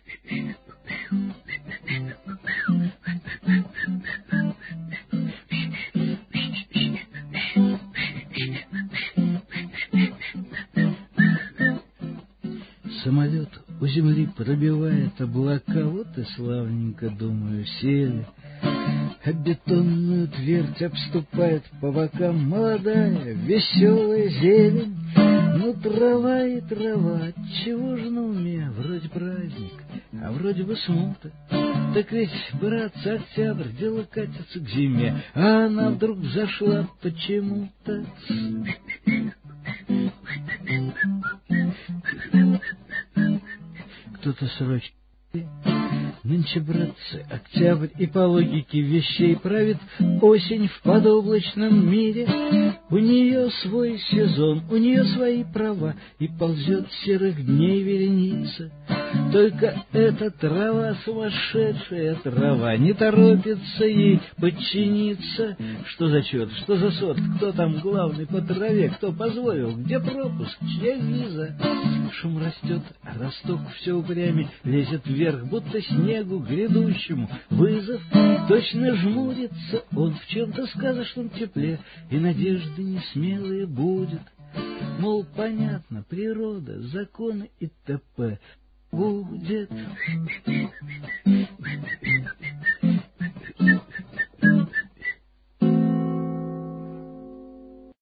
Самолет у земли пробивает облака, вот и славненько, думаю, сели. А бетонную твердь обступает по бокам молодая, веселая зелень. Ну, трава и трава, отчего ж на уме? Вроде праздник, а вроде бы смута. Так ведь, братцы, октябрь, дело катится к зиме, а она вдруг взошла почему-то. Кто-то срочно... Нынче, братцы, октябрь, и по логике вещей правит осень в подоблачном мире. У нее свой сезон, у нее свои права, и ползет серых дней вереница. Только эта трава, сумасшедшая трава, не торопится ей подчиниться. Что за черт, что за сорт, кто там главный по траве, кто позволил, где пропуск, чья виза? Шум растет, а росток все упрямее лезет вверх, будто снегу грядущему вызов. Точно жмурится он в чем-то сказочном тепле, и надежды несмелые будет. Мол, понятно, природа, законы и т.п. будет.